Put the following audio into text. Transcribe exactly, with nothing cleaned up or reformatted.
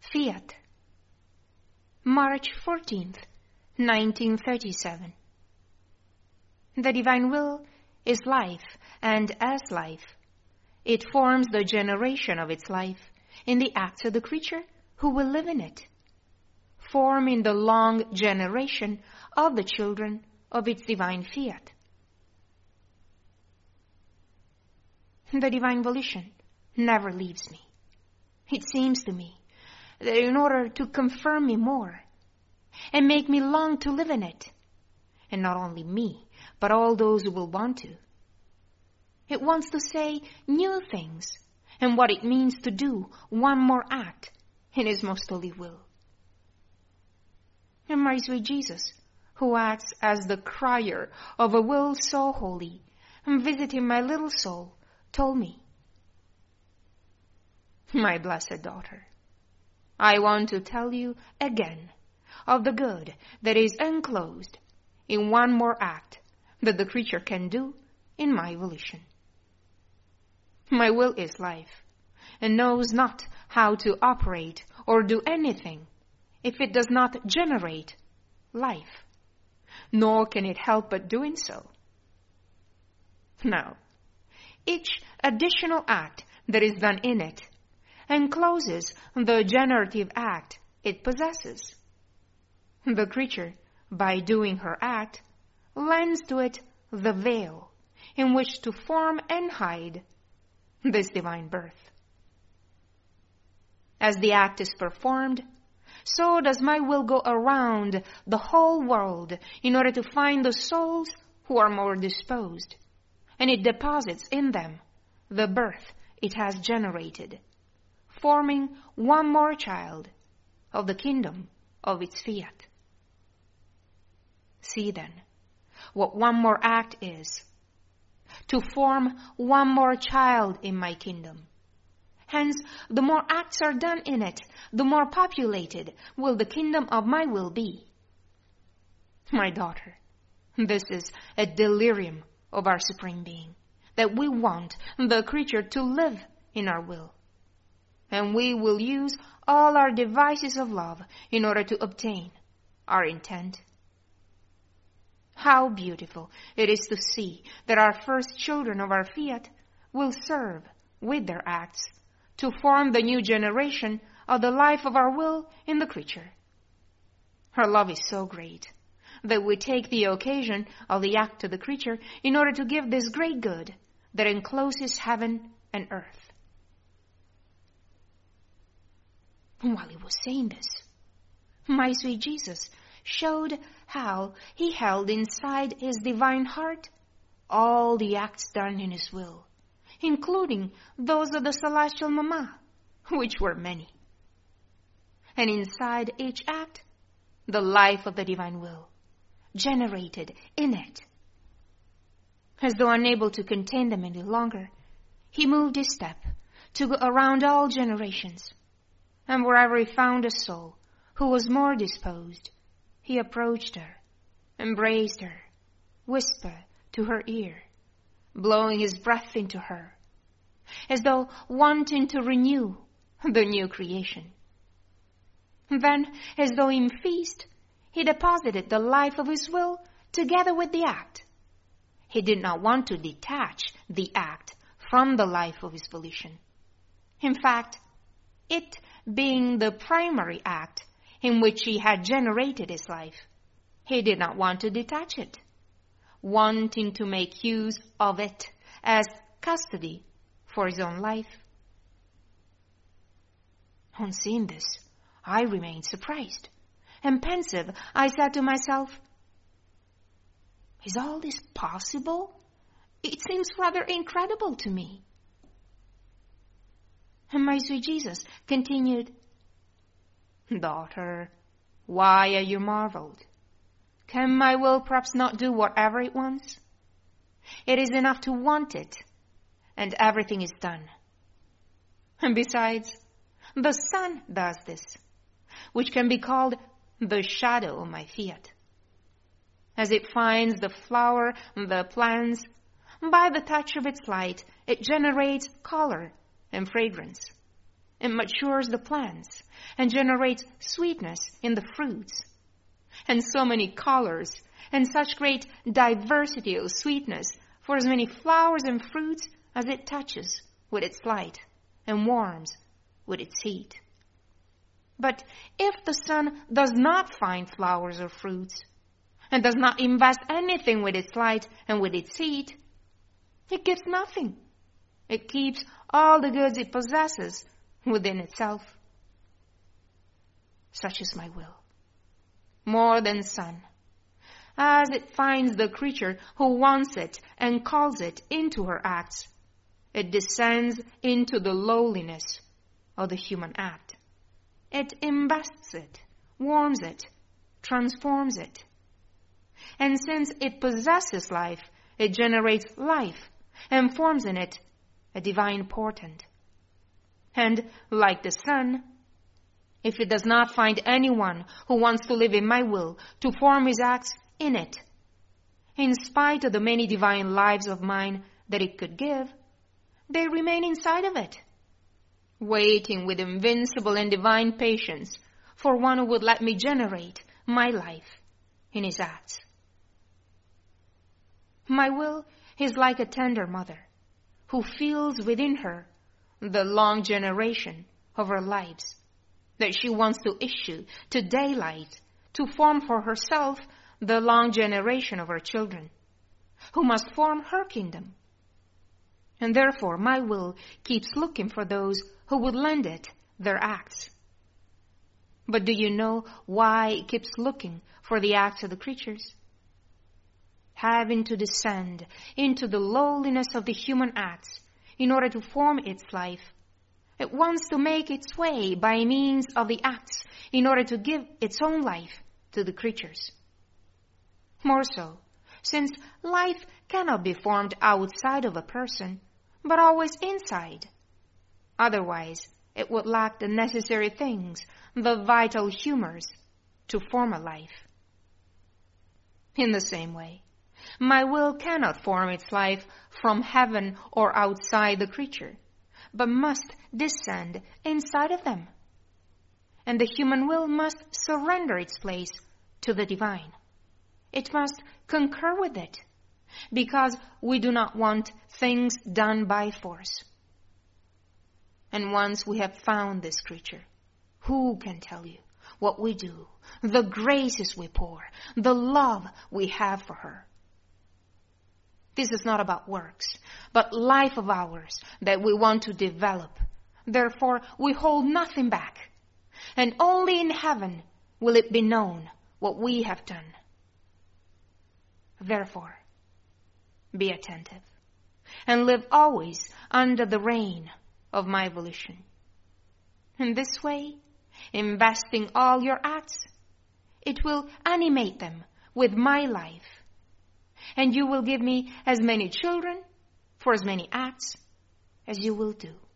Fiat, March fourteenth, nineteen thirty-seven. The divine will is life, and as life, it forms the generation of its life in the acts of the creature who will live in it, forming the long generation of the children of its divine fiat. The divine volition never leaves me. It seems to me that in order to confirm me more and make me long to live in it, and not only me, but all those who will want to, it wants to say new things and what it means to do one more act in His most holy will. And my sweet Jesus, who acts as the crier of a will so holy and visiting my little soul, told me, "My blessed daughter, I want to tell you again of the good that is enclosed in one more act that the creature can do in my volition. My will is life, and knows not how to operate or do anything if it does not generate life, nor can it help but doing so. Now, each additional act that is done in it encloses the generative act it possesses. The creature, by doing her act, lends to it the veil in which to form and hide this divine birth. As the act is performed, so does my will go around the whole world in order to find the souls who are more disposed, and it deposits in them the birth it has generated, forming one more child of the kingdom of its fiat. See then what one more act is: to form one more child in my kingdom. Hence, the more acts are done in it, the more populated will the kingdom of my will be. My daughter, this is a delirium of our Supreme Being, that we want the creature to live in our will. And we will use all our devices of love in order to obtain our intent. How beautiful it is to see that our first children of our fiat will serve with their acts to form the new generation of the life of our will in the creature. Her love is so great that we take the occasion of the act to the creature in order to give this great good that encloses heaven and earth. While he was saying this, my sweet Jesus showed how he held inside his divine heart all the acts done in his will, including those of the celestial Mama, which were many. And inside each act, the life of the divine will, generated in it. As though unable to contain them any longer, he moved his step to go around all generations. And wherever he found a soul who was more disposed, he approached her, embraced her, whispered to her ear, blowing his breath into her, as though wanting to renew the new creation. Then, as though in feast, he deposited the life of his will together with the act. He did not want to detach the act from the life of his volition. In fact, it being the primary act in which he had generated his life, he did not want to detach it, wanting to make use of it as custody for his own life. On seeing this, I remained surprised and pensive. I said to myself, "Is all this possible? It seems rather incredible to me." And my sweet Jesus continued, "Daughter, why are you marveled? Can my will perhaps not do whatever it wants? It is enough to want it, and everything is done. And besides, the sun does this, which can be called the shadow of my fiat. As it finds the flower, the plants, by the touch of its light, it generates color and fragrance. It matures the plants and generates sweetness in the fruits. And so many colors and such great diversity of sweetness for as many flowers and fruits as it touches with its light and warms with its heat. But if the sun does not find flowers or fruits, and does not invest anything with its light and with its heat, it gives nothing. It keeps all the goods it possesses within itself. Such is my will. More than sun, as it finds the creature who wants it and calls it into her acts, it descends into the lowliness of the human act. It invests it, warms it, transforms it. And since it possesses life, it generates life and forms in it a divine portent. And like the sun, if it does not find anyone who wants to live in my will, to form his acts in it, in spite of the many divine lives of mine that it could give, they remain inside of it, waiting with invincible and divine patience for one who would let me generate my life in his acts. My will is like a tender mother who feels within her the long generation of her lives that she wants to issue to daylight to form for herself the long generation of her children, who must form her kingdom. And therefore my will keeps looking for those who would lend it their acts. But do you know why it keeps looking for the acts of the creatures? Having to descend into the lowliness of the human acts in order to form its life, it wants to make its way by means of the acts in order to give its own life to the creatures. More so, since life cannot be formed outside of a person, but always inside. Otherwise, it would lack the necessary things, the vital humors, to form a life. In the same way, my will cannot form its life from heaven or outside the creature, but must descend inside of them. And the human will must surrender its place to the divine. It must concur with it, because we do not want things done by force. And once we have found this creature, who can tell you what we do, the graces we pour, the love we have for her? This is not about works, but life of ours that we want to develop. Therefore, we hold nothing back. And only in heaven will it be known what we have done. Therefore, be attentive and live always under the reign of my volition. In this way, investing all your acts, it will animate them with my life. And you will give me as many children for as many acts as you will do.